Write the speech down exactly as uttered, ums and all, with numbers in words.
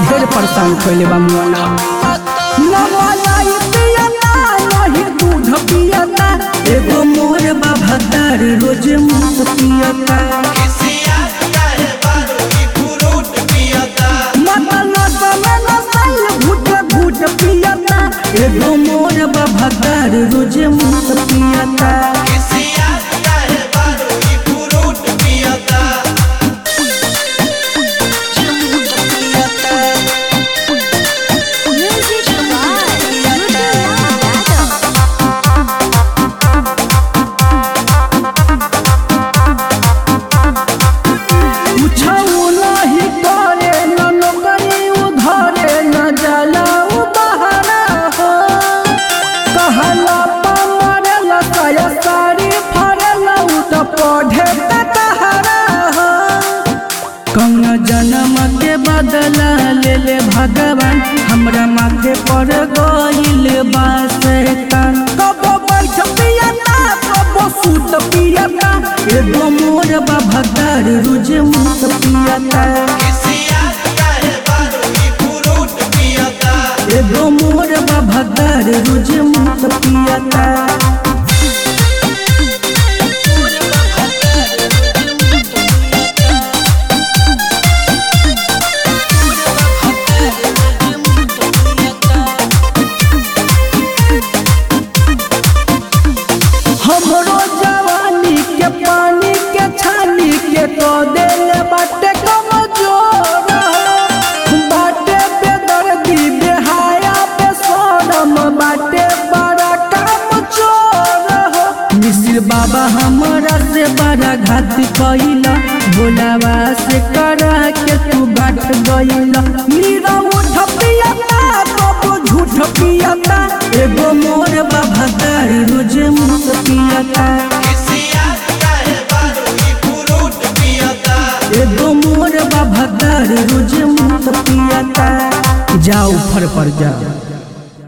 ढेर परेशान कैले बा मुआना। ना मलाई पियता नहीं दूध पियता, एगो मोर बा भतार रोज मूत पियता। एगो मोर बा भतार रोज मूत पियता। कौना जन्म के बदला ले ले भगवान, हमरा माथे पर गइल बा शैतान। कबो बैठ पियता कबो सूत पियता, एगो मोर बा भतार रोज मूत पियता। एगो मोर बा भतार रोज मूत पियता। हमरो जवानी के पानी के छानी के तो दिल बाटे कमजोर, बाटे बेदर्दी बेहाया बेशरम, बाटे बड़ा काम चोर हो। मिसिर बाबा हमरा से बड़ा घात कइला, भोलावा से करा के तू बाट गइला। मीरा उठ पियता कबो झूठ पियता, एगो मोर बा भतार रोज मूत पियता। एगो मोर बा भतार रोज मूत पियता। जाओ फर पर जाओ।